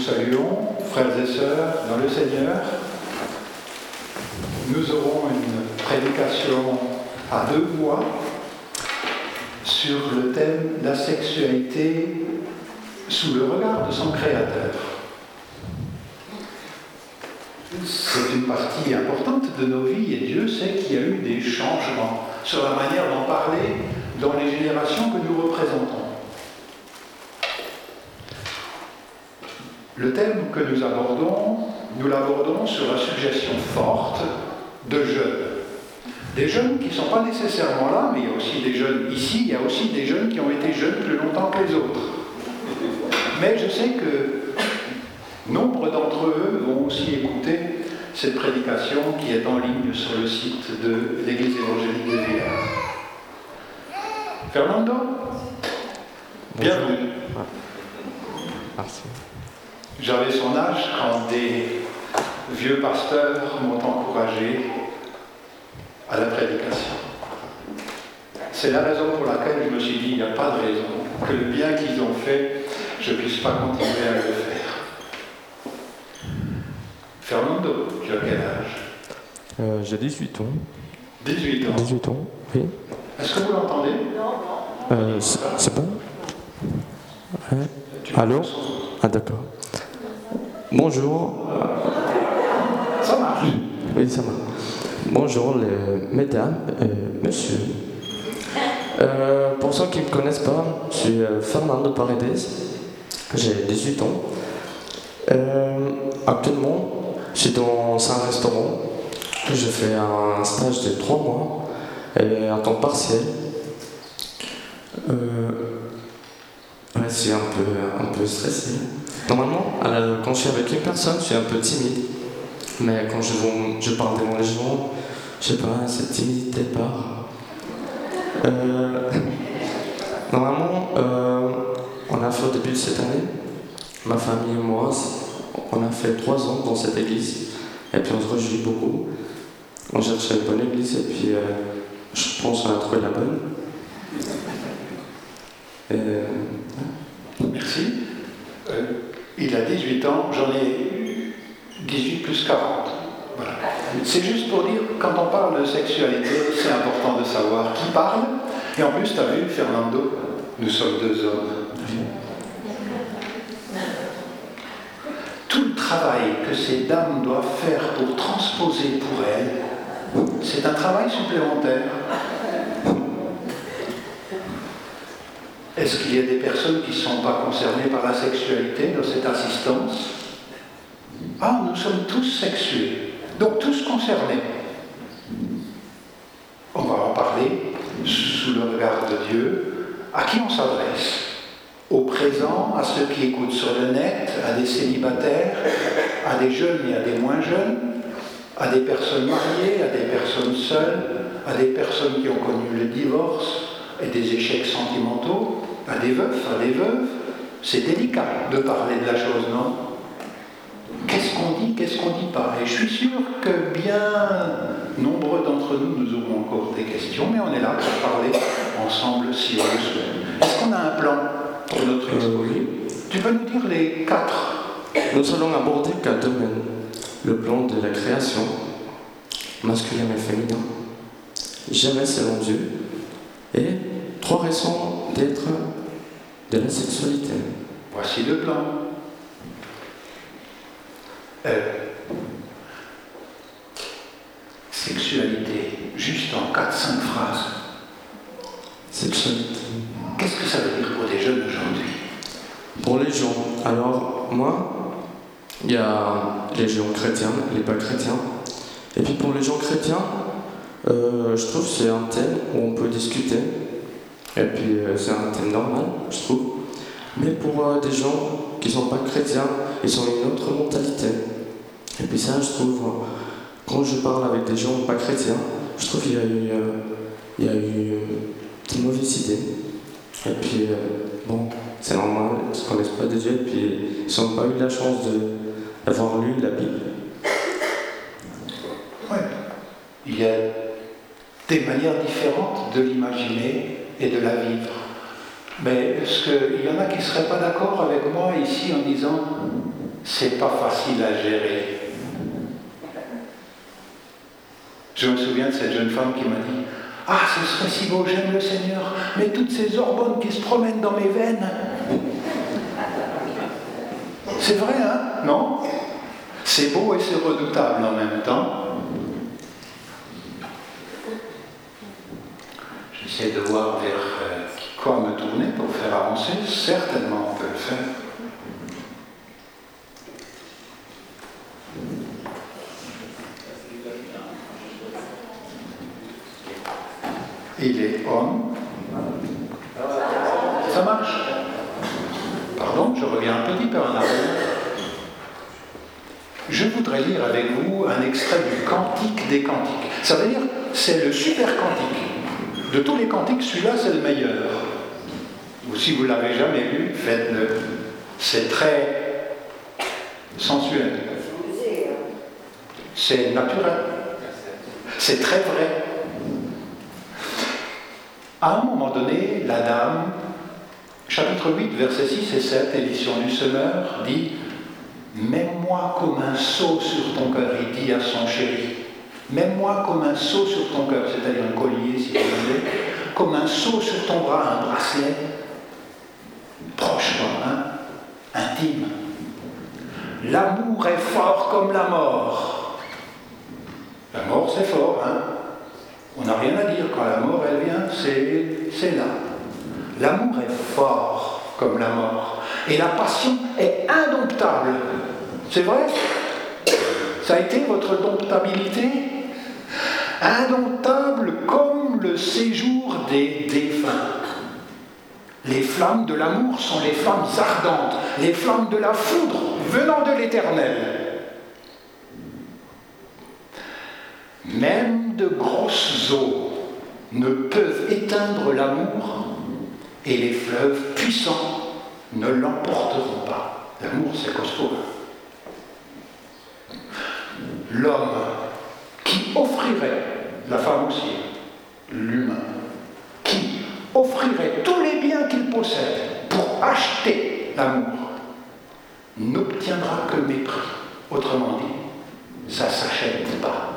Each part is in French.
saluons, frères et sœurs, dans le Seigneur. Nous aurons une prédication à deux voix sur le thème « La sexualité sous le regard de son Créateur ». C'est une partie importante de nos vies et Dieu sait qu'il y a eu des changements sur la manière d'en parler dans les générations que nous représentons. Le thème que nous l'abordons sur la suggestion forte de jeunes. Des jeunes qui ne sont pas nécessairement là, mais il y a aussi des jeunes ici, il y a aussi des jeunes qui ont été jeunes plus longtemps que les autres. Mais je sais que nombre d'entre eux vont aussi écouter cette prédication qui est en ligne sur le site de l'Église évangélique de Villars. Fernando, bienvenue. Merci. J'avais son âge quand des vieux pasteurs m'ont encouragé à la prédication. C'est la raison pour laquelle je me suis dit, il n'y a pas de raison que le bien qu'ils ont fait, je ne puisse pas continuer à le faire. Fernando, tu as quel âge? J'ai 18 ans. 18 ans. 18 ans, oui. Est-ce que vous l'entendez? C'est bon? Ouais. Allô? Ah d'accord. Bonjour. Ça marche. Oui, ça marche. Bonjour les mesdames et messieurs. Pour ceux qui ne me connaissent pas, je suis Fernando Paredes. J'ai 18 ans. Actuellement, je suis dans un restaurant. Je fais un stage de 3 mois et à temps partiel. Ouais, je suis un peu stressé. Normalement, quand je suis avec une personne, je suis un peu timide. Mais quand je parle devant les gens, je sais pas, cette timidité part. Normalement, on a fait au début de cette année, ma famille et moi, on a fait 3 ans dans cette église. Et puis on se réjouit beaucoup. On cherchait une bonne église et puis je pense qu'on a trouvé la bonne. Merci. Il a 18 ans, j'en ai 18 plus 40. Voilà. C'est juste pour dire, quand on parle de sexualité, c'est important de savoir qui parle. Et en plus, tu as vu, Fernando, nous sommes 2 hommes. Tout le travail que ces dames doivent faire pour transposer pour elles, c'est un travail supplémentaire. Est-ce qu'il y a des personnes qui ne sont pas concernées par la sexualité dans cette assistance? Ah, nous sommes tous sexués, donc tous concernés. On va en parler sous le regard de Dieu. À qui on s'adresse? Au présent, à ceux qui écoutent sur le net, à des célibataires, à des jeunes et à des moins jeunes, à des personnes mariées, à des personnes seules, à des personnes qui ont connu le divorce et des échecs sentimentaux, à des veufs, à des veuves. C'est délicat de parler de la chose, non? Qu'est-ce qu'on dit, qu'est-ce qu'on ne dit pas? Et je suis sûr que bien nombreux d'entre nous, nous aurons encore des questions, mais on est là pour parler ensemble si on le souhaite. Est-ce qu'on a un plan pour notre exposé? Oui. Tu peux nous dire les 4? Nous allons aborder 4 domaines. Le plan de la création, masculin et féminin, jamais selon Dieu, et 3 raisons d'être de la sexualité. Voici le plan. Sexualité, juste en 4-5 phrases. Sexualité. Qu'est-ce que ça veut dire pour des jeunes aujourd'hui? Pour les gens, alors moi, il y a les gens chrétiens, les pas chrétiens. Et puis pour les gens chrétiens, je trouve que c'est un thème où on peut discuter. Et puis c'est un thème normal, je trouve. Mais pour des gens qui ne sont pas chrétiens, ils ont une autre mentalité. Et puis ça, je trouve, quand je parle avec des gens pas chrétiens, je trouve qu'il y a eu une mauvaise idée. Et puis, bon, c'est normal, ils ne connaissent pas de Dieu, et puis ils n'ont pas eu la chance d'avoir lu la Bible. Oui, il y a des manières différentes de l'imaginer et de la vivre. Mais est-ce qu'il y en a qui ne seraient pas d'accord avec moi ici en disant c'est pas facile à gérer. Je me souviens de cette jeune femme qui m'a dit « Ah, ce serait si beau, j'aime le Seigneur, mais toutes ces hormones qui se promènent dans mes veines. » C'est vrai, hein? Non? C'est beau et c'est redoutable en même temps. J'essaie de voir vers quoi me tourner pour faire avancer. Certainement, on peut le faire. Il est homme. Ça marche? Pardon, je reviens un petit peu en arrière. Je voudrais lire avec vous un extrait du Cantique des Cantiques. Ça veut dire, c'est le super cantique. De tous les cantiques, celui-là, c'est le meilleur. Ou si vous ne l'avez jamais lu, faites-le. C'est très sensuel. C'est naturel. C'est très vrai. À un moment donné, la dame, chapitre 8, versets 6 et 7, édition du Semeur, dit « Mets-moi comme un sceau sur ton cœur », il dit à son chéri. « Mets-moi comme un sceau sur ton cœur », c'est-à-dire un collier, si vous voulez, comme un sceau sur ton bras, un bracelet, proche, hein, intime. L'amour est fort comme la mort. La mort, c'est fort, hein. On n'a rien à dire, quand la mort, elle vient, c'est là. L'amour est fort comme la mort. Et la passion est indomptable. C'est vrai? Ça a été votre domptabilité? Indomptable comme le séjour des défunts. Les flammes de l'amour sont les flammes ardentes, les flammes de la foudre venant de l'Éternel. Même de grosses eaux ne peuvent éteindre l'amour et les fleuves puissants ne l'emporteront pas. L'amour, c'est costaud. L'homme qui offrirait, la femme aussi, l'humain, qui offrirait tous les biens qu'il possède pour acheter l'amour, n'obtiendra que le mépris. Autrement dit, ça ne s'achète pas.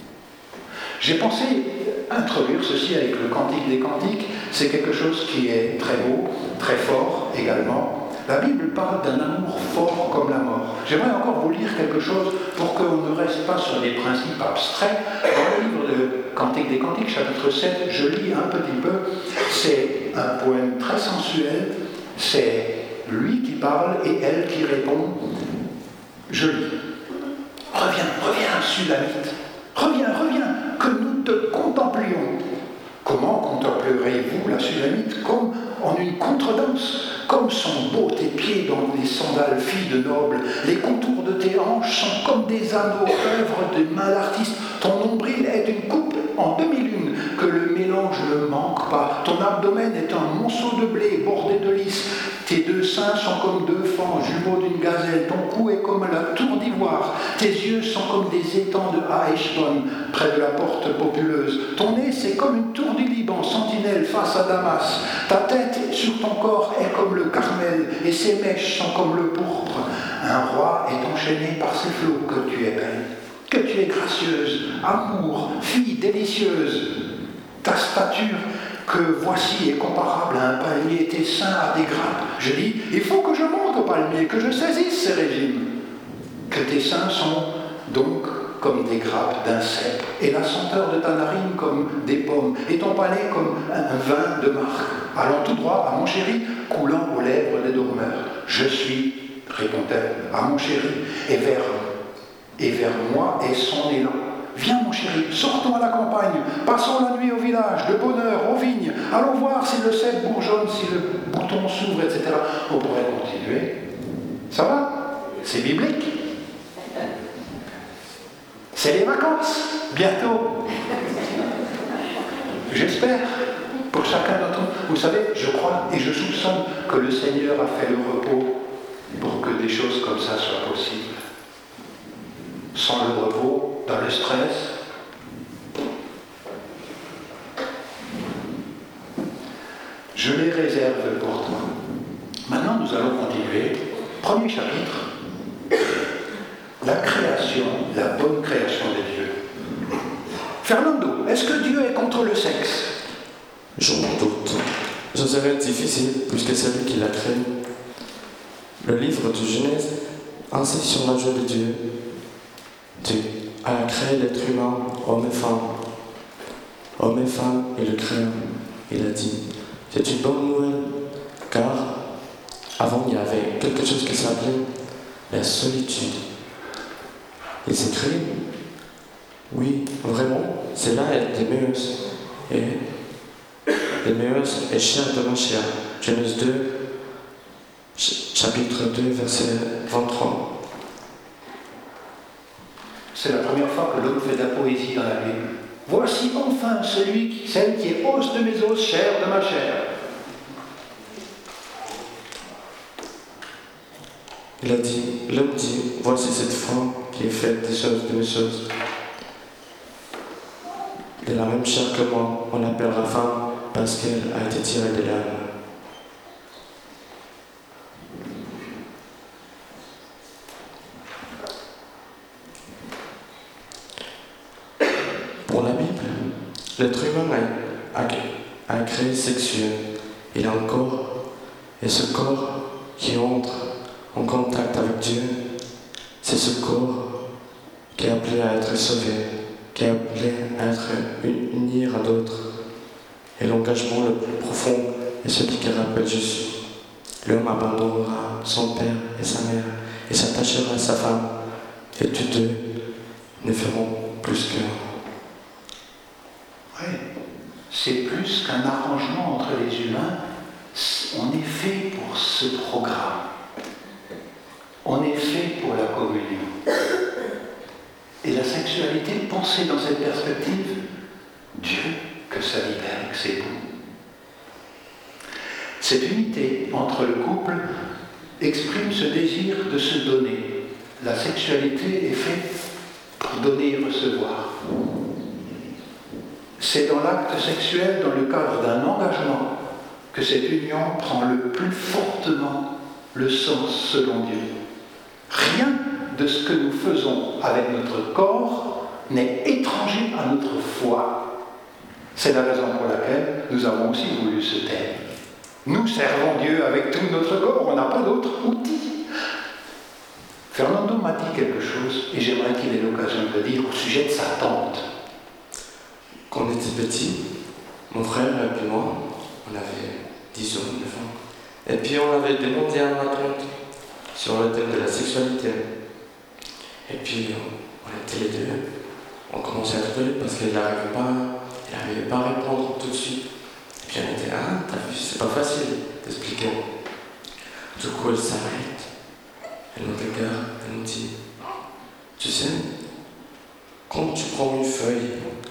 J'ai pensé introduire ceci avec le Cantique des Cantiques. C'est quelque chose qui est très beau, très fort également. La Bible parle d'un amour fort comme la mort. J'aimerais encore vous lire quelque chose pour qu'on ne reste pas sur des principes abstraits. Dans le livre de Cantique des Cantiques, chapitre 7, je lis un petit peu. C'est un poème très sensuel. C'est lui qui parle et elle qui répond. Je lis. Reviens, Sulamite. Reviens, que nous te contemplions. Comment contemplerez-vous la Sulamite? Comme en une contredanse. Comme sont beaux tes pieds dans les sandales, fille de noble. Les contours de tes hanches sont comme des anneaux, œuvre de main d'artiste. Ton nombril est une coupe en demi-lune, que le mélange ne manque pas. Ton abdomen est un monceau de blé bordé de lys. Tes deux seins sont comme deux fans, jumeaux d'une gazelle. Ton cou est comme la tour d'ivoire. Tes yeux sont comme des étangs de Haeshbon, près de la porte populeuse. Ton nez, c'est comme une tour du Liban, sentinelle face à Damas. Ta tête sur ton corps est comme le Carmel, et ses mèches sont comme le pourpre. Un roi est enchaîné par ses flots. Que tu es belle, que tu es gracieuse, amour, fille délicieuse. Ta stature que voici est comparable à un palmier, tes seins à des grappes. Je dis, il faut que je monte au palmier, que je saisisse ces régimes. Que tes seins sont donc comme des grappes d'un cèpe, et la senteur de ta narine comme des pommes, et ton palais comme un vin de marc, allant tout droit à mon chéri, coulant aux lèvres des dormeurs. Je suis, répond-elle, à mon chéri, et vers moi est son élan. Viens mon chéri, sortons à la campagne, passons la nuit au village, de bonne heure, aux vignes, allons voir si le cèpe bourgeonne, si le bouton s'ouvre, etc. On pourrait continuer. Ça va? C'est biblique. C'est les vacances, bientôt. J'espère, pour chacun d'entre nous. Vous savez, je crois et je soupçonne que le Seigneur a fait le repos pour que des choses comme ça soient possibles. Sans le repos, dans le stress, je les réserve pour toi. Maintenant, nous allons continuer. Premier chapitre, la création, la bonne création des dieux. Fernando, est-ce que Dieu est contre le sexe? Je m'en doute. Ce serait difficile, puisque c'est lui qui l'a créé. Le livre de Genèse insiste sur la joie de Dieu. Dieu a créé l'être humain, homme et femme. Homme et femme, il le crée. Il a dit, c'est une bonne nouvelle, car avant il y avait quelque chose qui s'appelait la solitude. Il s'écrit, oui, vraiment, c'est là Déméus. Et Déméus est chair de ma chair. Genèse 2, chapitre 2, verset 23. C'est la première fois que l'homme fait de la poésie dans la Bible. Voici enfin celle qui est os de mes os, chair de ma chair. Il a dit, l'homme dit, voici cette femme qui est faite des choses de mes choses. De la même chair que moi, on l'appellera femme parce qu'elle a été tirée de l'âme. Pour la Bible, l'être humain a créé sexuel. Il a un corps, et ce corps qui entre en contact avec Dieu, c'est ce corps qui est appelé à être sauvé, qui est appelé à être uni à d'autres. Et l'engagement le plus profond est celui qui rappelle Jésus. L'homme abandonnera son père et sa mère et s'attachera à sa femme, et tous deux ne feront plus qu'un. Oui, c'est plus qu'un arrangement entre les humains. On est fait pour ce programme. On est fait pour la communion. Et la sexualité, pensée dans cette perspective, Dieu, que ça libère, que c'est beau. Cette unité entre le couple exprime ce désir de se donner. La sexualité est faite pour donner et recevoir. C'est dans l'acte sexuel, dans le cadre d'un engagement, que cette union prend le plus fortement le sens selon Dieu. Rien de ce que nous faisons avec notre corps n'est étranger à notre foi. C'est la raison pour laquelle nous avons aussi voulu ce thème. Nous servons Dieu avec tout notre corps, on n'a pas d'autre outil. Fernando m'a dit quelque chose, et j'aimerais qu'il ait l'occasion de le dire au sujet de sa tante. Quand on était petit, mon frère et puis moi, on avait 10 ans, 9 ans. Et puis on avait demandé à ma tante sur le thème de la sexualité. Et puis on était les deux, on commençait à rigoler parce qu'elle n'arrivait pas à répondre tout de suite. Et puis on était, ah, t'as vu, c'est pas facile d'expliquer. Du coup elle s'arrête, elle nous regarde, elle nous dit, tu sais, quand tu prends une feuille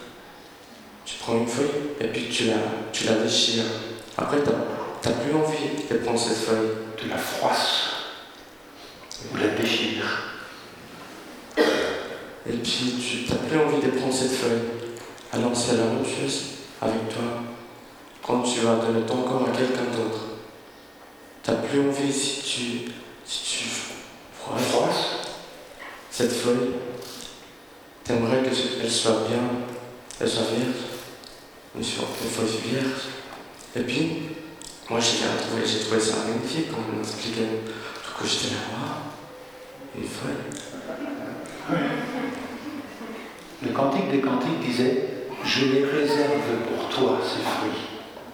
et puis tu la déchires. Après, t'as plus envie de prendre cette feuille. Tu la froisses ou la déchires. Et puis, tu n'as plus envie de prendre cette feuille. Alors, c'est la même chose avec toi. Quand tu vas donner ton corps à quelqu'un d'autre, tu n'as plus envie si tu froisses cette feuille. Tu aimerais qu'elle soit bien, elle soit vierge. Une feuille vierge. Et puis, moi j'ai trouvé ça magnifique quand on m'expliquait. Du coup j'étais là, waouh, une feuille. Oui. Le Cantique des Cantiques disait, je les réserve pour toi, ces fruits.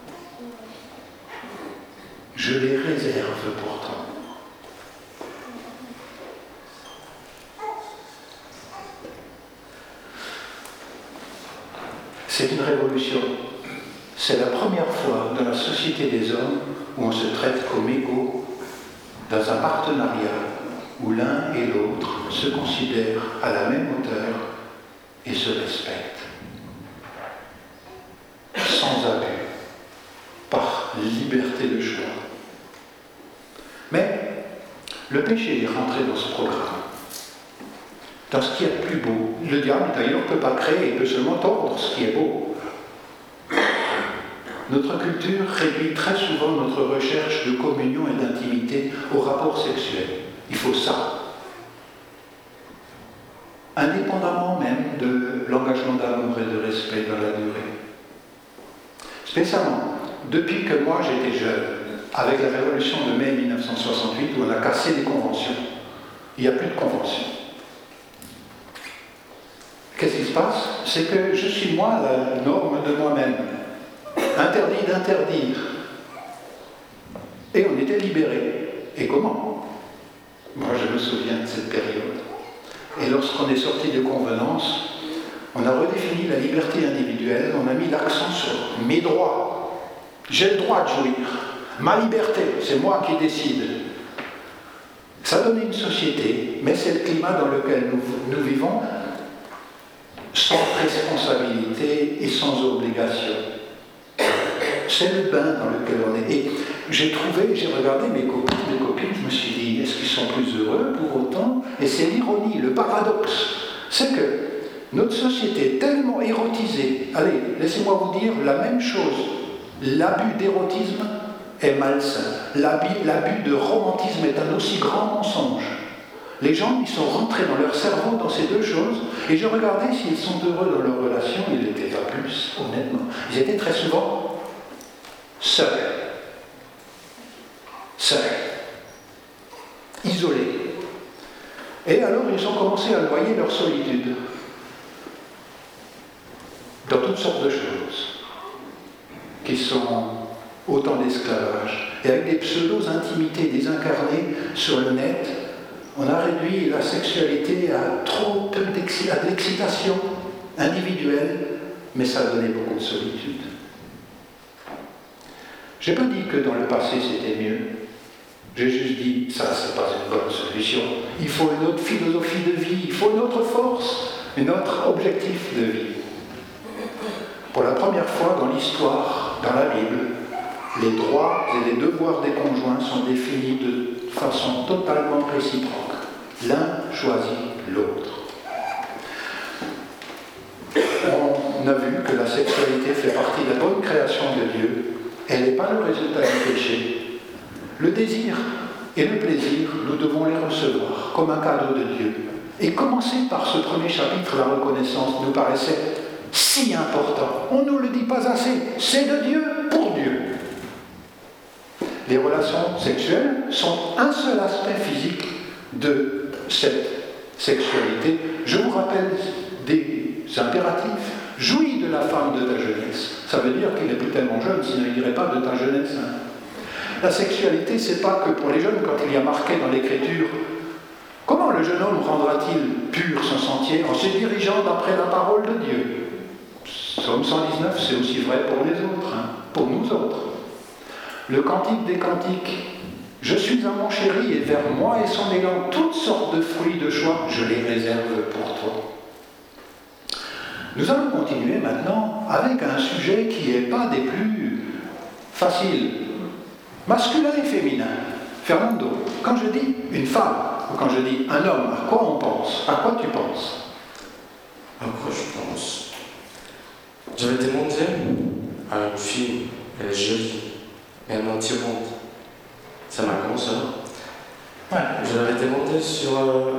Je les réserve pour toi. C'est une révolution. C'est la première fois dans la société des hommes où on se traite comme égaux, dans un partenariat où l'un et l'autre se considèrent à la même hauteur et se respectent. Sans abus, par liberté de choix. Mais le péché est rentré dans ce programme. Dans ce qui est plus beau. Le diable, d'ailleurs, ne peut pas créer, il peut seulement tordre ce qui est beau. Notre culture réduit très souvent notre recherche de communion et d'intimité au rapport sexuel. Il faut ça. spécialement depuis que moi j'étais jeune, avec la révolution de mai 1968 où on a cassé les conventions. Il n'y a plus de conventions. Qu'est-ce qui se passe? C'est que je suis moi la norme de moi-même. Interdit d'interdire. Et on était libérés. Et comment? Moi je me souviens de cette période. Et lorsqu'on est sorti de convenance, on a redéfini la liberté individuelle, on a mis l'accent sur mes droits. J'ai le droit de jouir. Ma liberté, c'est moi qui décide. Ça donne une société, mais c'est le climat dans lequel nous vivons, sans responsabilité et sans obligation. C'est le bain dans lequel on est. Et j'ai regardé mes copines, je me suis dit, est-ce qu'ils sont plus heureux pour autant? Et c'est l'ironie, le paradoxe. C'est que notre société est tellement érotisée. Allez, laissez-moi vous dire la même chose. L'abus d'érotisme est malsain. L'abus de romantisme est un aussi grand mensonge. Les gens, ils sont rentrés dans leur cerveau dans ces deux choses, et je regardais s'ils sont heureux dans leur relation, ils n'étaient pas plus, honnêtement. Ils étaient très souvent seuls, isolés. Et alors, ils ont commencé à noyer leur solitude dans toutes sortes de choses, qui sont autant d'esclavage. Et avec des pseudo-intimités désincarnées sur le net, on a réduit la sexualité à trop peu d'excitation individuelle, mais ça a donné beaucoup de solitude. Je n'ai pas dit que dans le passé c'était mieux. J'ai juste dit, ça c'est pas une bonne solution. Il faut une autre philosophie de vie, il faut une autre force, un autre objectif de vie. Pour la première fois dans l'histoire, dans la Bible, les droits et les devoirs des conjoints sont définis de façon totalement réciproque. L'un choisit l'autre. On a vu que la sexualité fait partie de la bonne création de Dieu. Elle n'est pas le résultat du péché. Le désir et le plaisir, nous devons les recevoir comme un cadeau de Dieu. Et commencer par ce premier chapitre, la reconnaissance, nous paraissait si important. On ne nous le dit pas assez. C'est de Dieu pour Dieu. Les relations sexuelles sont un seul aspect physique de cette sexualité. Je vous rappelle des impératifs. Jouis de la femme de ta jeunesse. Ça veut dire qu'il n'est plus tellement jeune, sinon il ne dirait pas de ta jeunesse. La sexualité, c'est pas que pour les jeunes, quand il y a marqué dans l'Écriture, comment le jeune homme rendra-t-il pur son sentier en se dirigeant d'après la parole de Dieu? Psaume 119, c'est aussi vrai pour les autres, pour nous autres. Le cantique des cantiques, je suis à mon chéri et vers moi et son élan toutes sortes de fruits de choix, je les réserve pour toi. Nous allons continuer maintenant avec un sujet qui n'est pas des plus faciles. Masculin et féminin. Fernando, quand je dis une femme, ou quand je dis un homme, à quoi on pense? À quoi tu penses? À quoi je pense? J'avais demandé à une fille, elle est jolie, mais elle m'a tirante. Ça m'a comme ça. Ouais. Je l'avais demandé sur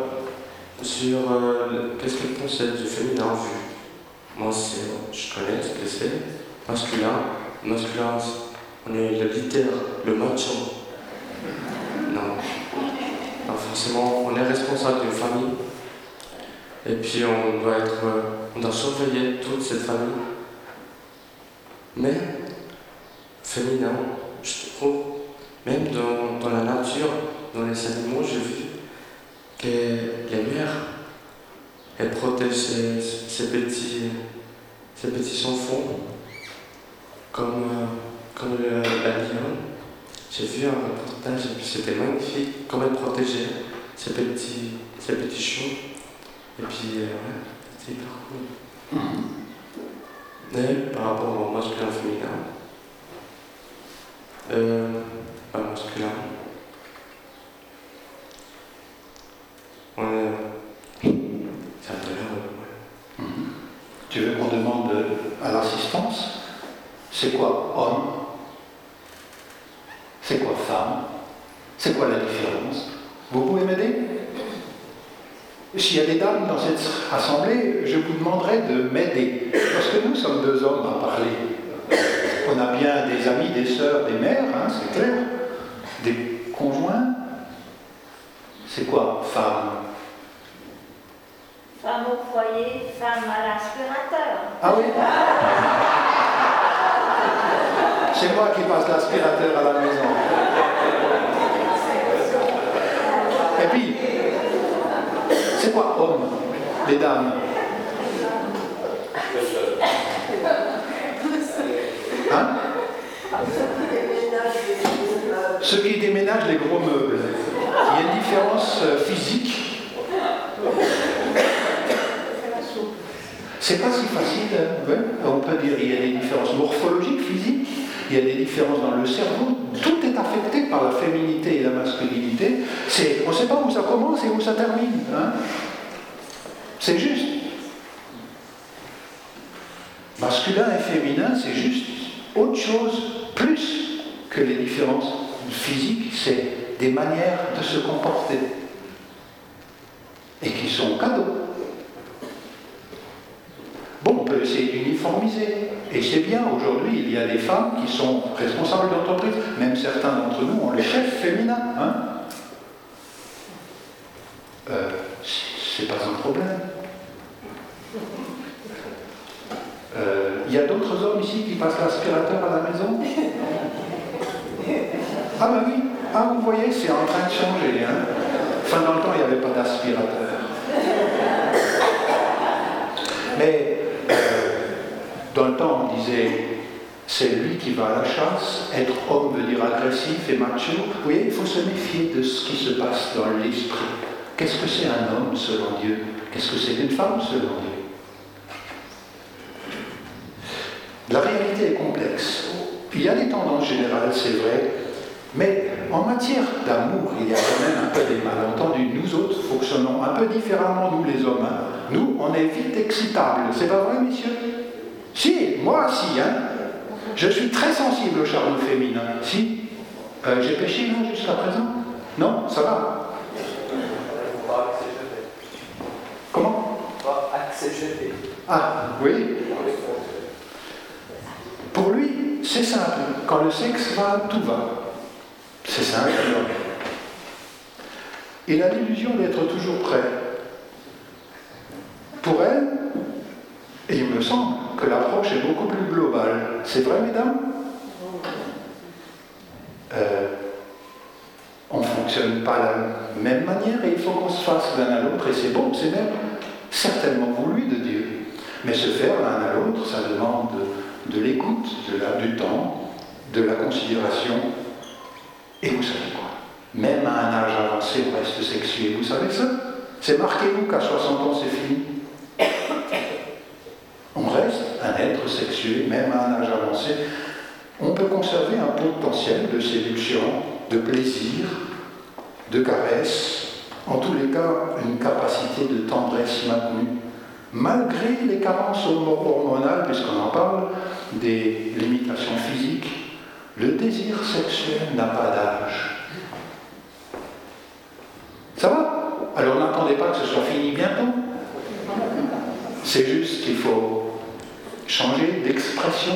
qu'est-ce qu'elle pensait du féminin vu. Moi, je connais ce que c'est. Masculin, on est le leader, le macho. Non, forcément, on est responsable d'une famille. Et puis on doit surveiller toute cette famille. Mais, féminin, je trouve, même dans la nature, dans les animaux, j'ai vu que les mères, elles protègent ces petits enfants comme la lionne. J'ai vu un reportage et puis c'était magnifique, comme elle protégeait ces petits choux. Et puis, c'était hyper cool. Mais par rapport au masculin féminin, masculin, c'est un peu heureux. Tu veux qu'on demande à l'assistance? C'est quoi homme? C'est quoi femme? C'est quoi la différence? Vous pouvez m'aider? S'il y a des dames dans cette assemblée, je vous demanderai de m'aider. Parce que nous sommes deux hommes à parler. On a bien des amis, des sœurs, des mères, hein, c'est clair. Des conjoints. C'est quoi, femme? Femme au foyer, femme à l'aspirateur. Ah oui? C'est moi qui passe l'aspirateur à la maison. Et puis, c'est quoi homme, les dames? Hein? Ceux qui déménagent les gros meubles. Il y a une différence physique. C'est pas si facile, hein? Ouais. On peut dire qu'il y a des différences morphologiques, physiques, il y a des différences dans le cerveau. Tout est affecté par la féminité et la masculinité. On ne sait pas où ça commence et où ça termine. Hein? C'est juste. Masculin et féminin, c'est juste autre chose, plus que les différences physiques, c'est des manières de se comporter. Et qui sont cadeaux. Bon, on peut essayer d'uniformiser. Et c'est bien, aujourd'hui, il y a des femmes qui sont responsables d'entreprise. Même certains d'entre nous ont le chef féminin. Hein? C'est pas un problème. Il y a d'autres hommes ici qui passent l'aspirateur à la maison? Ah ben oui, ah vous voyez, c'est en train de changer. Hein? Enfin, dans le temps, il n'y avait pas d'aspirateur. Mais dans le temps, on disait, c'est lui qui va à la chasse. Être homme veut dire agressif et macho. Vous voyez, il faut se méfier de ce qui se passe dans l'esprit. Qu'est-ce que c'est un homme selon Dieu? Qu'est-ce que c'est une femme selon Dieu? La réalité est complexe. Il y a des tendances générales, c'est vrai, mais en matière d'amour, il y a quand même un peu des malentendus. Nous autres fonctionnons un peu différemment, nous les hommes. Hein. Nous, on est vite excitables. C'est pas vrai, messieurs? Si, moi, si. Hein. Je suis très sensible au charme féminin. Si. J'ai péché, là, jusqu'à présent? Non, ça va. Comment? Ah, oui. Pour lui, c'est simple. Quand le sexe va, tout va. C'est simple. Il a l'illusion d'être toujours prêt. Pour elle, et il me semble que l'approche est beaucoup plus globale. C'est vrai, mesdames? On ne fonctionne pas de la même manière et il faut qu'on se fasse l'un à l'autre et c'est bon, c'est même certainement voulu de Dieu. Mais se faire l'un à l'autre, ça demande de l'écoute, du temps, de la considération. Et vous savez quoi? Même à un âge avancé, on reste sexué. Vous savez ça? C'est marqué nous qu'à 60 ans, c'est fini. On reste un être sexué, même à un âge avancé. On peut conserver un potentiel de séduction, de plaisir, de caresse, en tous les cas, une capacité de tendresse maintenue. Malgré les carences hormonales, puisqu'on en parle, des limitations physiques, le désir sexuel n'a pas d'âge. Ça va? Alors n'attendez pas que ce soit fini bientôt. C'est juste qu'il faut changer d'expression.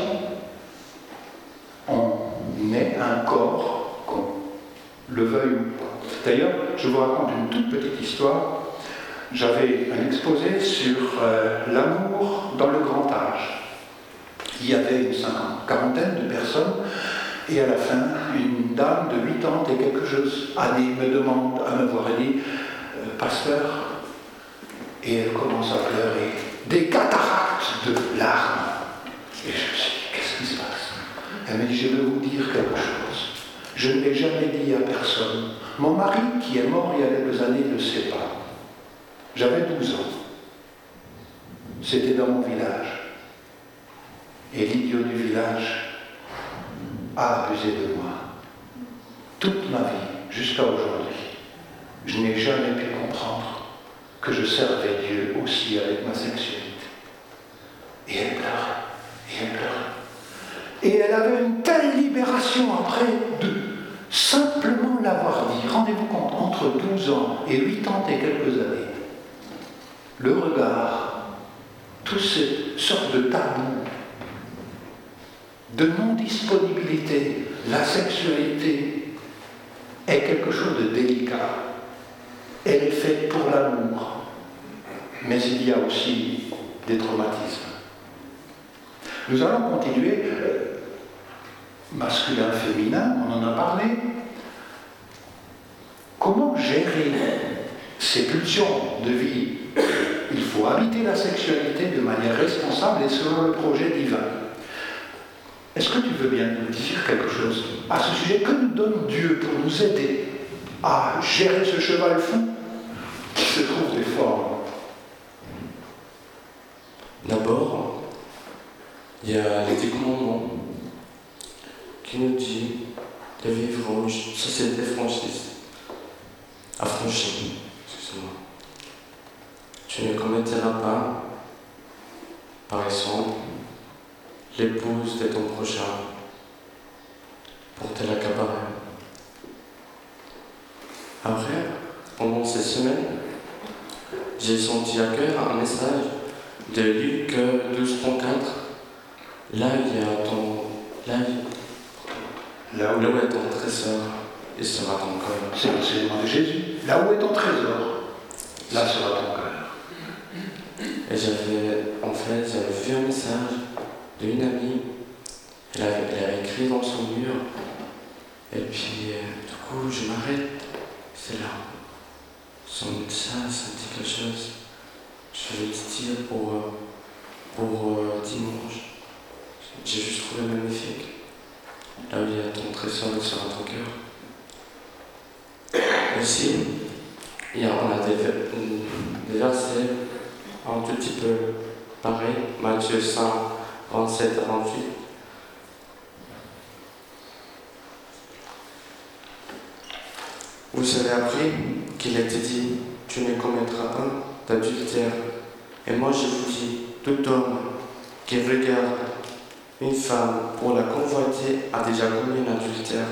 On est un corps, qu'on le veuille ou pas. D'ailleurs, je vous raconte une toute petite histoire. J'avais un exposé sur l'amour dans le grand âge. Il y avait une quarantaine de personnes, et à la fin, une dame de 80 et quelque chose années me demande à me voir et dit Pasteur, et elle commence à pleurer, des cataractes de larmes. Et je me suis dit, qu'est-ce qui se passe? Elle me dit, je vais vous dire quelque chose. Je ne l'ai jamais dit à personne. Mon mari, qui est mort il y a quelques années, ne le sait pas. J'avais 12 ans. C'était dans mon village. Et l'idiot du village a abusé de moi. Toute ma vie, jusqu'à aujourd'hui, je n'ai jamais pu comprendre que je servais Dieu aussi avec ma sexualité. Et elle pleurait, et elle pleurait. Et elle avait une telle libération après de simplement l'avoir dit. Rendez-vous compte, entre 12 ans et 80 et quelques années, le regard, toutes ces sortes de tabous, de non-disponibilité. La sexualité est quelque chose de délicat. Elle est faite pour l'amour, mais il y a aussi des traumatismes. Nous allons continuer, masculin, féminin, on en a parlé. Comment gérer ces pulsions de vie? Il faut habiter la sexualité de manière responsable et selon le projet divin. Est-ce que tu veux bien nous dire quelque chose à ce sujet? Que nous donne Dieu pour nous aider à gérer ce cheval fou qui se trouve déforme? D'abord, il y a les 10 commandements qui nous dit de vivre en société affranchie. Excusez-moi. Tu ne commettras pas, par exemple, l'épouse de ton prochain pour te l'accaparer. Après, pendant ces semaines, j'ai senti à cœur un message de Luc 12:34. Là où est ton trésor, il sera ton cœur. C'est l'enseignement de Jésus. Là où est ton trésor, là sera ton cœur. Et j'avais vu un message d'une amie. Elle avait écrit dans son mur. Et puis, du coup, je m'arrête. C'est là. Ça me dit quelque chose. Je vais te dire pour dimanche. J'ai juste trouvé magnifique. Là où il y a ton trésor, il sera ton cœur. Aussi, on a des versets un tout petit peu pareil. Matthieu 5, 27 à 28. Vous avez appris qu'il a été dit, tu ne commettras pas d'adultère. Et moi je vous dis, tout homme qui regarde une femme pour la convoiter a déjà commis un adultère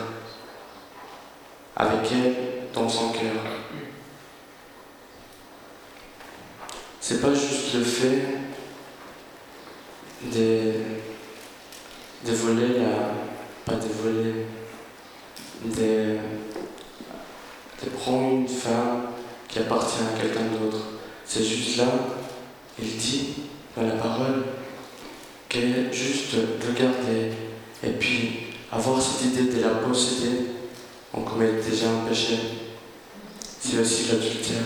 avec elle dans son cœur. C'est pas juste le fait de voler de prendre une femme qui appartient à quelqu'un d'autre. C'est juste là, il dit dans la parole que juste regarder et puis avoir cette idée de la posséder, on commet déjà un péché. C'est aussi l'adultère.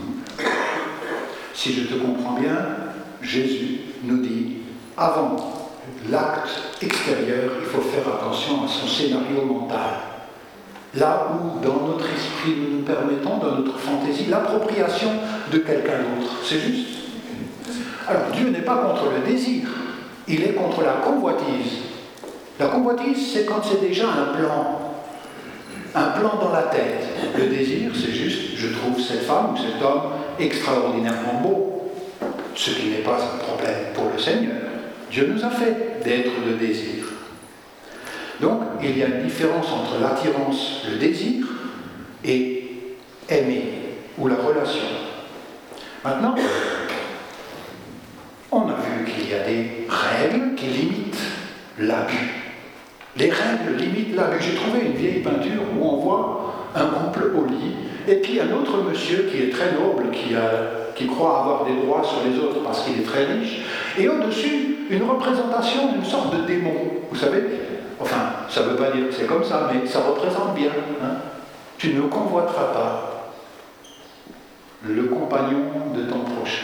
Si je te comprends bien, Jésus nous dit, avant l'acte extérieur, il faut faire attention à son scénario mental. Là où, dans notre esprit, nous nous permettons, dans notre fantaisie, l'appropriation de quelqu'un d'autre. C'est juste. Alors, Dieu n'est pas contre le désir, il est contre la convoitise. La convoitise, c'est quand c'est déjà un plan dans la tête. Le désir, c'est juste, je trouve cette femme ou cet homme extraordinairement beau, ce qui n'est pas un problème pour le Seigneur. Dieu nous a fait d'être de désir. Donc, il y a une différence entre l'attirance, le désir, et aimer, ou la relation. Maintenant, on a vu qu'il y a des règles qui limitent l'abus. Les règles limitent l'abus. J'ai trouvé une vieille peinture où on voit un couple au lit, et puis un autre monsieur qui est très noble, qui croit avoir des droits sur les autres parce qu'il est très riche, et au-dessus, une représentation d'une sorte de démon. Vous savez, enfin, ça ne veut pas dire que c'est comme ça, mais ça représente bien. Hein. Tu ne convoiteras pas le compagnon de ton prochain.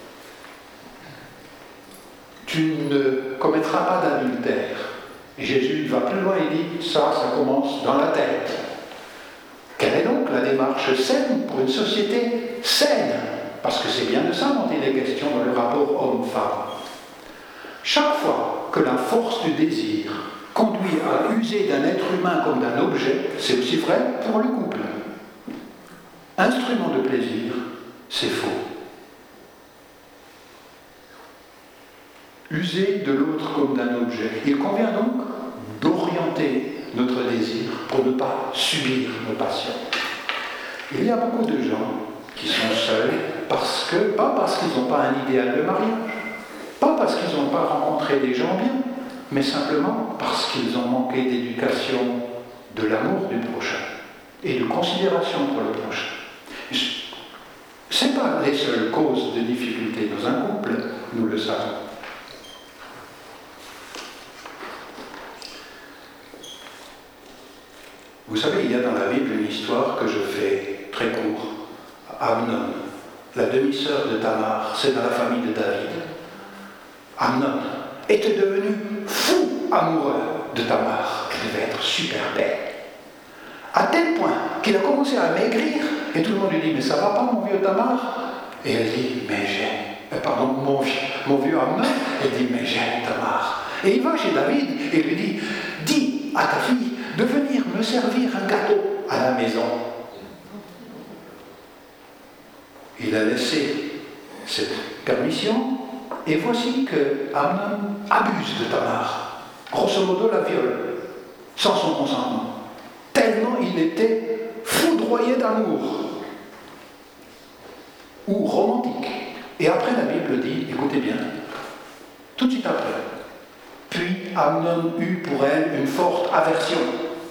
Tu ne commettras pas d'adultère. Et Jésus va plus loin, il dit, ça commence dans la tête. Quelle est donc la démarche saine pour une société saine? Parce que c'est bien de ça dont il est question dans le rapport homme-femme. Chaque fois que la force du désir conduit à user d'un être humain comme d'un objet, c'est aussi vrai pour le couple. Instrument de plaisir, c'est faux. User de l'autre comme d'un objet. Il convient donc d'orienter notre désir pour ne pas subir nos passions. Il y a beaucoup de gens qui sont seuls pas parce qu'ils n'ont pas un idéal de mariage, pas parce qu'ils n'ont pas rencontré des gens bien, mais simplement parce qu'ils ont manqué d'éducation de l'amour du prochain et de considération pour le prochain. Ce n'est pas les seules causes de difficultés dans un couple, nous le savons. Vous savez, il y a dans la Bible une histoire que je fais très court. Amnon, la demi-sœur de Tamar, c'est dans la famille de David. Amnon était devenu fou amoureux de Tamar, qui devait être super belle. À tel point qu'il a commencé à maigrir, et tout le monde lui dit, mais ça va pas mon vieux Tamar? Et elle dit, mais j'aime, mon vieux Amnon, elle dit, mais j'aime Tamar. Et il va chez David et lui dit, dis à ta fille de venir me servir un gâteau à la maison. Il a laissé cette permission, et voici que Amnon abuse de Tamar, grosso modo la viole, sans son consentement. Tellement il était foudroyé d'amour, ou romantique. Et après la Bible dit, écoutez bien, tout de suite après, puis Amnon eut pour elle une forte aversion,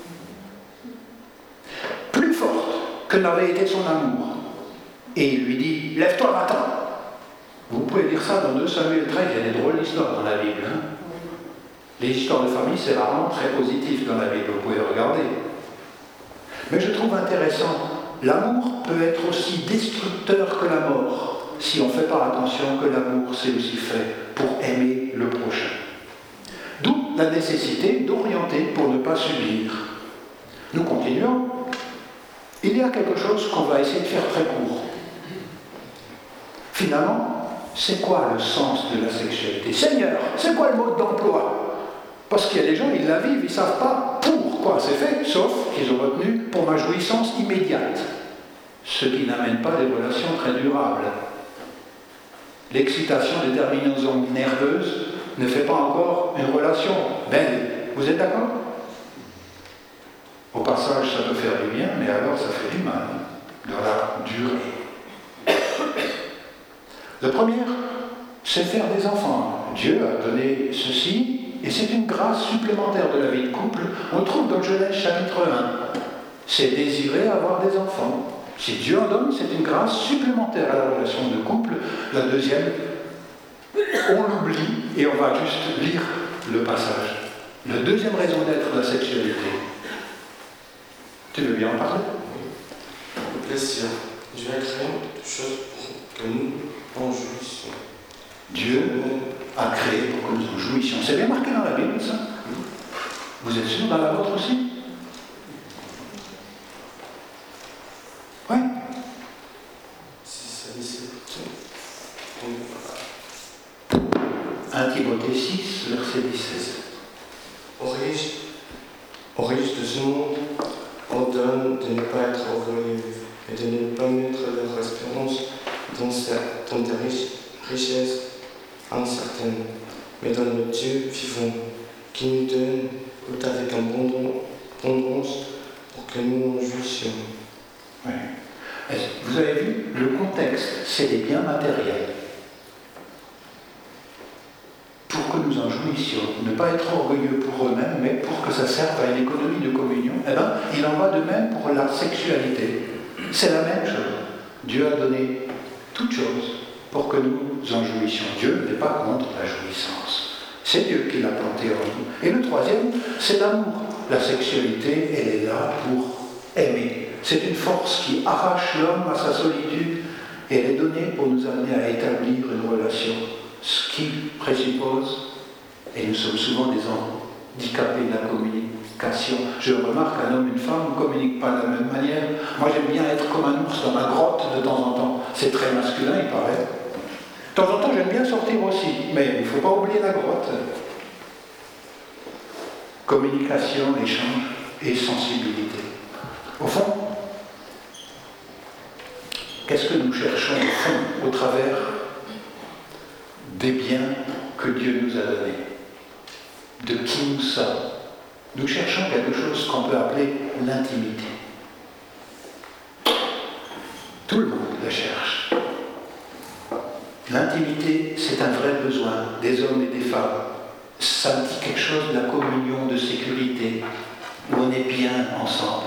plus forte que n'avait été son amour. Et il lui dit, lève-toi, va-t'en. Vous pouvez lire ça dans 2 Samuel 13, il y a des drôles d'histoires dans la Bible. Hein. Les histoires de famille, c'est rarement très positif dans la Bible, vous pouvez regarder. Mais je trouve intéressant, l'amour peut être aussi destructeur que la mort, si on ne fait pas attention que l'amour c'est aussi fait pour aimer le prochain. D'où la nécessité d'orienter pour ne pas subir. Nous continuons. Il y a quelque chose qu'on va essayer de faire très court. Finalement, c'est quoi le sens de la sexualité? Seigneur, c'est quoi le mode d'emploi? Parce qu'il y a des gens, ils la vivent, ils ne savent pas pourquoi c'est fait, sauf qu'ils ont retenu pour ma jouissance immédiate. Ce qui n'amène pas des relations très durables. L'excitation des terminaisons nerveuses ne fait pas encore une relation belle. Vous êtes d'accord? Au passage, ça peut faire du bien, mais alors ça fait du mal, dans la durée. La première, c'est faire des enfants. Dieu a donné ceci, et c'est une grâce supplémentaire de la vie de couple. On le trouve dans Genèse chapitre 1. C'est désirer avoir des enfants. Si Dieu en donne, c'est une grâce supplémentaire à la relation de couple. La deuxième, on l'oublie, et on va juste lire le passage. La deuxième raison d'être de la sexualité. Tu veux bien en parler? Le plaisir. Dieu a créé toutes choses pour que nous en jouissions. Dieu a créé pour que nous en jouissions. C'est bien marqué dans la Bible, ça? Vous êtes sûr dans la vôtre aussi? Oui. 6 à 17. 1 Timothée 6, verset 17. Aux riches de ce monde, ordonne de ne pas être orgueilleux et de ne pas mettre leur espérance dans des richesses incertaines, mais dans le Dieu vivant, qui nous donne tout avec abondance pour que nous en jouissions. Oui. Vous avez vu, le contexte, c'est des biens matériels. Pour que nous en jouissions, ne pas être orgueilleux pour eux-mêmes, mais pour que ça serve à une économie de communion, eh bien, il en va de même pour la sexualité. C'est la même chose. Dieu a donné toutes choses pour que nous en jouissions. Dieu n'est pas contre la jouissance. C'est Dieu qui l'a planté en nous. Et le troisième, c'est l'amour. La sexualité, elle est là pour aimer. C'est une force qui arrache l'homme à sa solitude et elle est donnée pour nous amener à établir une relation. Ce qui présuppose, et nous sommes souvent des handicapés de la communication. Je remarque qu'un homme et une femme ne communiquent pas de la même manière. Moi j'aime bien être comme un ours dans ma grotte de temps en temps. C'est très masculin, il paraît. De temps en temps j'aime bien sortir aussi, mais il ne faut pas oublier la grotte. Communication, échange et sensibilité. Au fond, qu'est-ce que nous cherchons au fond, au travers des biens que Dieu nous a donnés, de qui nous sommes? Nous cherchons quelque chose qu'on peut appeler l'intimité. Tout le monde la cherche. L'intimité, c'est un vrai besoin des hommes et des femmes. Ça me dit quelque chose de la communion de sécurité, où on est bien ensemble.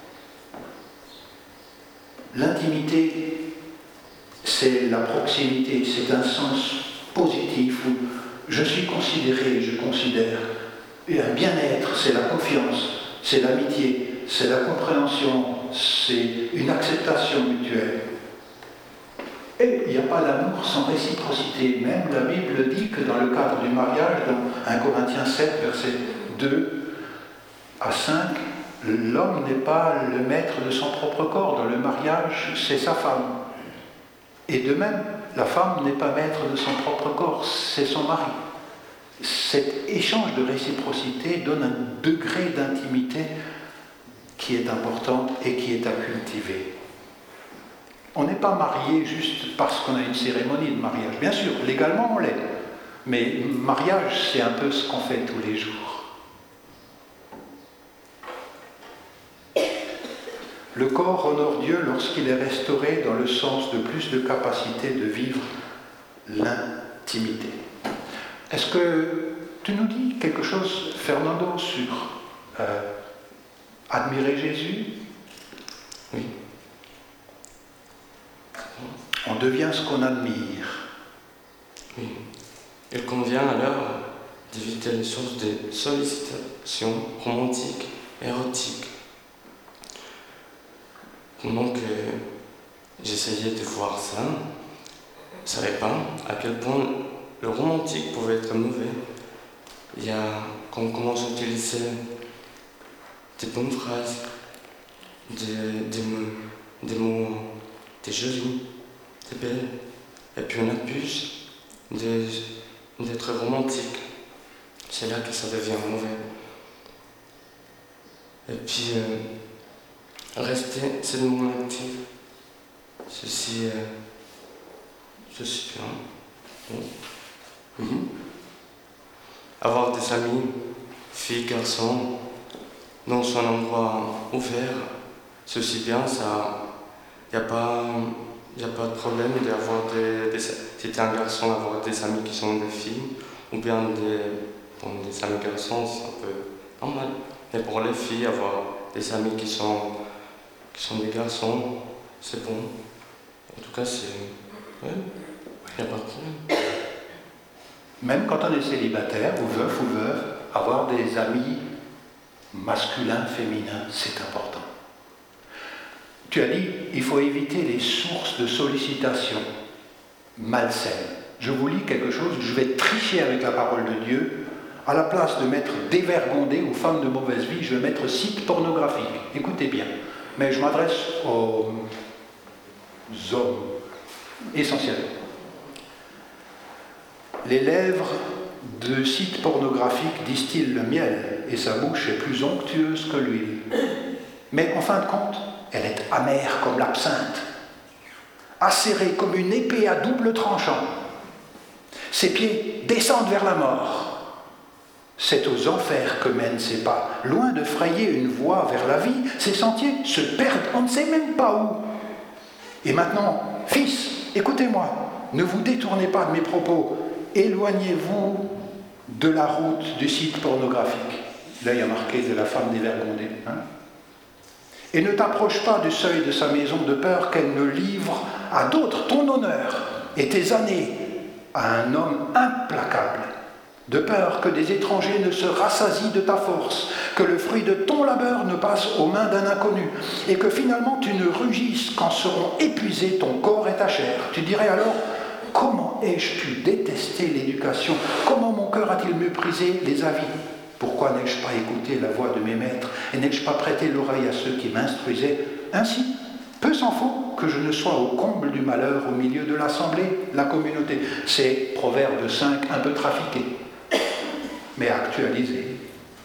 L'intimité, c'est la proximité, c'est un sens positif où je suis considéré, je considère. Et un bien-être, c'est la confiance, c'est l'amitié, c'est la compréhension, c'est une acceptation mutuelle. Et il n'y a pas d'amour sans réciprocité. Même la Bible dit que dans le cadre du mariage, dans 1 Corinthiens 7, versets 2 à 5, l'homme n'est pas le maître de son propre corps. Dans le mariage, c'est sa femme. Et de même, la femme n'est pas maître de son propre corps, c'est son mari. Cet échange de réciprocité donne un degré d'intimité qui est important et qui est à cultiver. On n'est pas marié juste parce qu'on a une cérémonie de mariage. Bien sûr, légalement on l'est. Mais mariage, c'est un peu ce qu'on fait tous les jours. Le corps honore Dieu lorsqu'il est restauré dans le sens de plus de capacité de vivre l'intimité. Est-ce que tu nous dis quelque chose, Fernando, sur admirer Jésus? Oui. On devient ce qu'on admire. Oui. Il convient alors d'éviter les sources de sollicitation romantique, érotique. Donc, j'essayais de voir ça. Je ne savais pas à quel point le romantique pouvait être mauvais. Quand on commence à utiliser des bonnes phrases, des mots, des jolis, des belles, et puis on abuse d'être romantique. C'est là que ça devient mauvais. Et puis, rester seulement actif. Ceci bien. Avoir des amis, filles, garçons, dans un endroit ouvert, ceci bien, ça, il n'y a pas de problème d'avoir si tu es un garçon, avoir des amis qui sont des filles, ou bien des amis garçons, c'est un peu normal. Mais pour les filles, avoir des amis qui sont des garçons, c'est bon. En tout cas, il n'y a pas de problème. Même quand on est célibataire, ou veuf ou veuve, avoir des amis masculins, féminins, c'est important. Tu as dit, il faut éviter les sources de sollicitation malsaines. Je vous lis quelque chose, je vais tricher avec la parole de Dieu. À la place de mettre dévergondé ou femme de mauvaise vie, je vais mettre site pornographique. Écoutez bien. Mais je m'adresse aux hommes essentiellement. Les lèvres de sites pornographiques distillent le miel et sa bouche est plus onctueuse que l'huile. Mais en fin de compte, elle est amère comme l'absinthe, acérée comme une épée à double tranchant. Ses pieds descendent vers la mort. C'est aux enfers que mènent ses pas. Loin de frayer une voie vers la vie, ses sentiers se perdent, on ne sait même pas où. Et maintenant, fils, écoutez-moi, ne vous détournez pas de mes propos. Éloignez-vous de la route du site pornographique. Là, il y a marqué de la femme dévergondée. Et ne t'approche pas du seuil de sa maison de peur qu'elle ne livre à d'autres ton honneur et tes années à un homme implacable. De peur que des étrangers ne se rassasient de ta force, que le fruit de ton labeur ne passe aux mains d'un inconnu, et que finalement tu ne rugisses quand seront épuisés ton corps et ta chair. Tu dirais alors, comment ai-je pu détester l'éducation? Comment mon cœur a-t-il méprisé les avis? Pourquoi n'ai-je pas écouté la voix de mes maîtres, et n'ai-je pas prêté l'oreille à ceux qui m'instruisaient? Ainsi, peu s'en faut que je ne sois au comble du malheur au milieu de l'assemblée, la communauté. C'est Proverbe 5, un peu trafiqué, mais actualisé.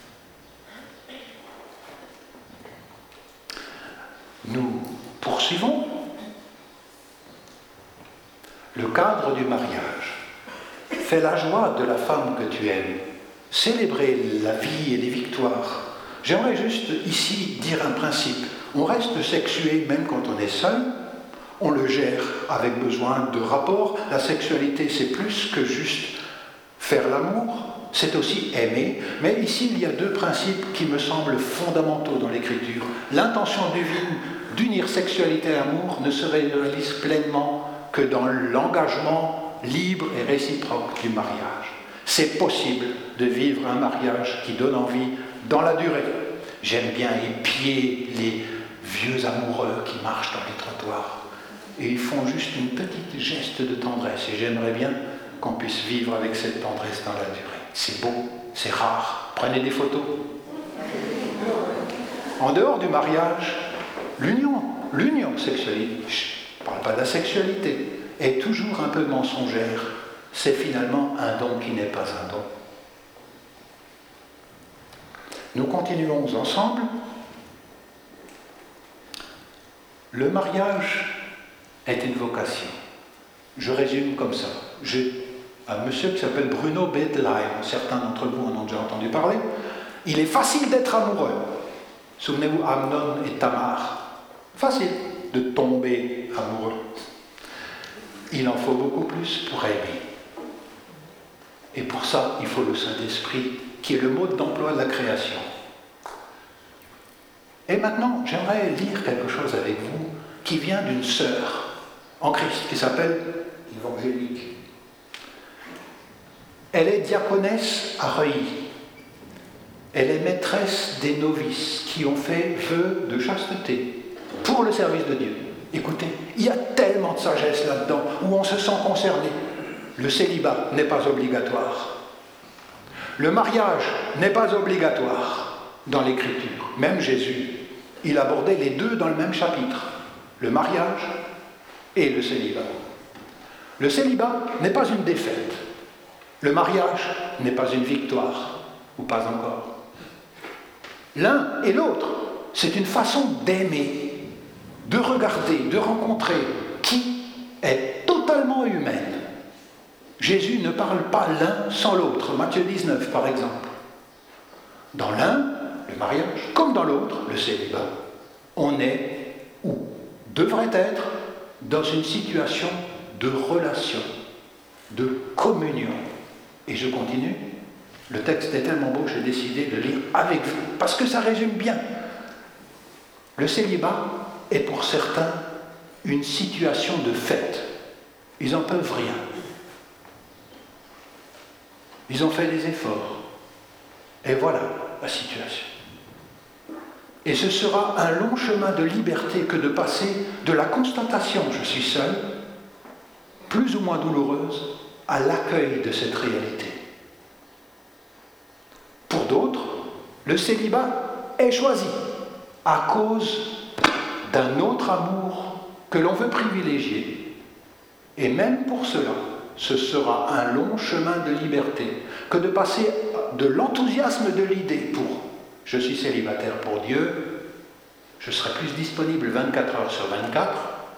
Nous poursuivons. Le cadre du mariage. Fais la joie de la femme que tu aimes. Célébrer la vie et les victoires. J'aimerais juste ici dire un principe. On reste sexué même quand on est seul. On le gère avec besoin de rapport. La sexualité, c'est plus que juste faire l'amour. c'est aussi aimer, mais ici il y a deux principes qui me semblent fondamentaux dans l'Écriture. L'intention divine d'unir sexualité et amour ne se réalise pleinement que dans l'engagement libre et réciproque du mariage. C'est possible de vivre un mariage qui donne envie dans la durée. J'aime bien épier les vieux amoureux qui marchent dans les trottoirs et ils font juste une petite geste de tendresse et j'aimerais bien qu'on puisse vivre avec cette tendresse dans la durée. C'est beau, c'est rare. Prenez des photos. En dehors du mariage, l'union sexuelle, je ne parle pas de la sexualité, est toujours un peu mensongère. C'est finalement un don qui n'est pas un don. Nous continuons ensemble. Le mariage est une vocation. Je résume comme ça. J'ai un monsieur qui s'appelle Bruno Bettelheim. Certains d'entre vous en ont déjà entendu parler. Il est facile d'être amoureux. Souvenez-vous, Amnon et Tamar. Facile de tomber amoureux. Il en faut beaucoup plus pour aimer. Et pour ça, il faut le Saint-Esprit, qui est le mode d'emploi de la création. Et maintenant, j'aimerais lire quelque chose avec vous qui vient d'une sœur en Christ, qui s'appelle Évangélique. Elle est diaconesse à Reuilly. Elle est maîtresse des novices qui ont fait vœu de chasteté pour le service de Dieu. Écoutez, il y a tellement de sagesse là-dedans où on se sent concerné. Le célibat n'est pas obligatoire. Le mariage n'est pas obligatoire dans l'Écriture. Même Jésus, il abordait les deux dans le même chapitre, le mariage et le célibat. Le célibat n'est pas une défaite. Le mariage n'est pas une victoire, ou pas encore. L'un et l'autre, c'est une façon d'aimer, de regarder, de rencontrer, qui est totalement humaine. Jésus ne parle pas l'un sans l'autre, Matthieu 19 par exemple. Dans l'un, le mariage, comme dans l'autre, le célibat, on est, ou devrait être, dans une situation de relation, de communion. Et je continue. Le texte est tellement beau, j'ai décidé de le lire avec vous, parce que ça résume bien. Le célibat est pour certains une situation de fait. Ils n'en peuvent rien. Ils ont fait des efforts. Et voilà la situation. Et ce sera un long chemin de liberté que de passer de la constatation « je suis seul », plus ou moins douloureuse, à l'accueil de cette réalité. Pour d'autres, le célibat est choisi à cause d'un autre amour que l'on veut privilégier. Et même pour cela, ce sera un long chemin de liberté que de passer de l'enthousiasme de l'idée pour « je suis célibataire pour Dieu », je serai plus disponible 24 heures sur 24,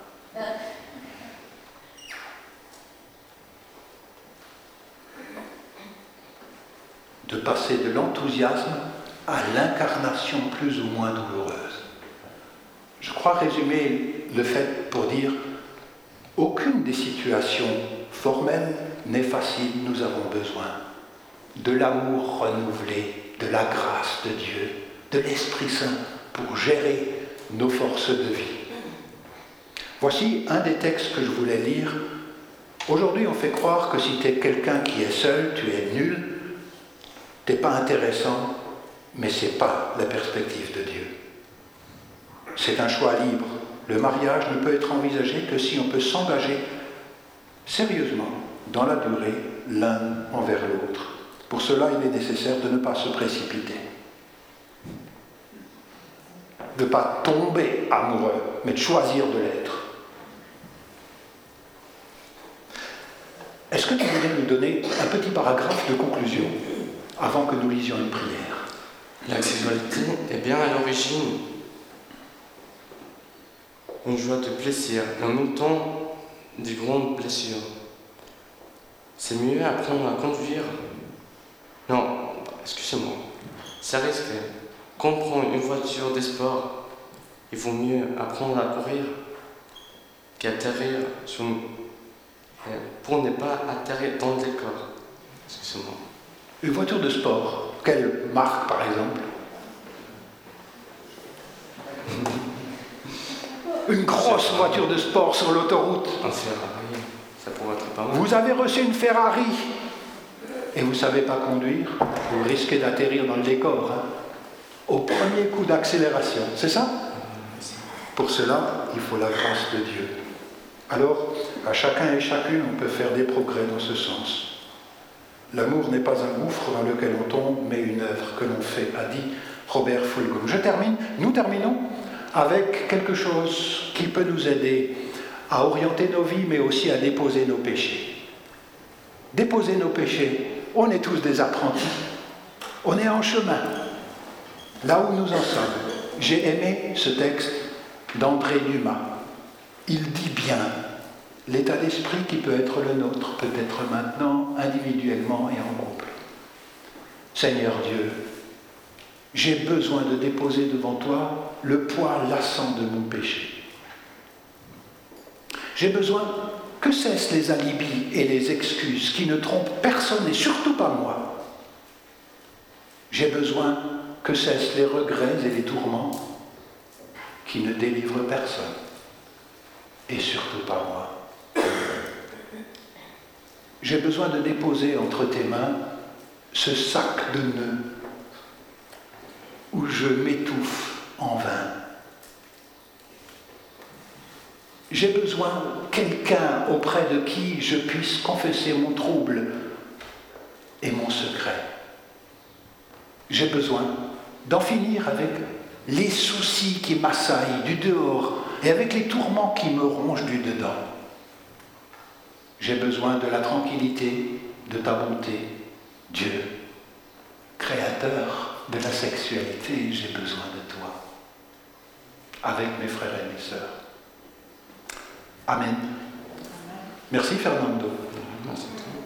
de passer de l'enthousiasme à l'incarnation plus ou moins douloureuse. Je crois résumer le fait pour dire aucune des situations formelles n'est facile, nous avons besoin de l'amour renouvelé, de la grâce de Dieu, de l'Esprit Saint pour gérer nos forces de vie. Voici un des textes que je voulais lire. Aujourd'hui, on fait croire que si tu es quelqu'un qui est seul, tu es nul, tu n'es pas intéressant, mais ce n'est pas la perspective de Dieu. C'est un choix libre. Le mariage ne peut être envisagé que si on peut s'engager sérieusement dans la durée l'un envers l'autre. Pour cela, il est nécessaire de ne pas se précipiter. De ne pas tomber amoureux, mais de choisir de l'être. Est-ce que tu voudrais nous donner un petit paragraphe de conclusion avant que nous lisions une prière? La sexualité est bien à l'origine une joie de plaisir et en même temps des grandes blessures. C'est mieux apprendre à conduire. Non, excusez-moi. Ça risque. Comprendre une voiture de sport, il vaut mieux apprendre à courir qu'atterrir pour ne pas atterrir dans le décor. Excusez-moi. Une voiture de sport, quelle marque par exemple? Une grosse voiture de sport sur l'autoroute. Un Ferrari, ça pourrait être pas mal. Vous avez reçu une Ferrari et vous ne savez pas conduire, vous risquez d'atterrir dans le décor, hein, au premier coup d'accélération, c'est ça? Pour cela, il faut la grâce de Dieu. Alors, à chacun et chacune, on peut faire des progrès dans ce sens. L'amour n'est pas un gouffre dans lequel on tombe, mais une œuvre que l'on fait, a dit Robert Fulghum. Nous terminons avec quelque chose qui peut nous aider à orienter nos vies, mais aussi à déposer nos péchés. Déposer nos péchés, on est tous des apprentis, on est en chemin, là où nous en sommes. J'ai aimé ce texte d'André Dumas. Il dit bien l'état d'esprit qui peut être le nôtre, peut-être maintenant, individuellement et en couple. Seigneur Dieu, j'ai besoin de déposer devant toi le poids lassant de mon péché. J'ai besoin que cessent les alibis et les excuses qui ne trompent personne et surtout pas moi. J'ai besoin que cessent les regrets et les tourments qui ne délivrent personne et surtout pas moi. J'ai besoin de déposer entre tes mains ce sac de nœuds où je m'étouffe en vain. J'ai besoin de quelqu'un auprès de qui je puisse confesser mon trouble et mon secret. J'ai besoin d'en finir avec les soucis qui m'assaillent du dehors et avec les tourments qui me rongent du dedans. J'ai besoin de la tranquillité, de ta bonté, Dieu, créateur de la sexualité, j'ai besoin de toi, avec mes frères et mes sœurs. Amen. Merci Fernando. Merci.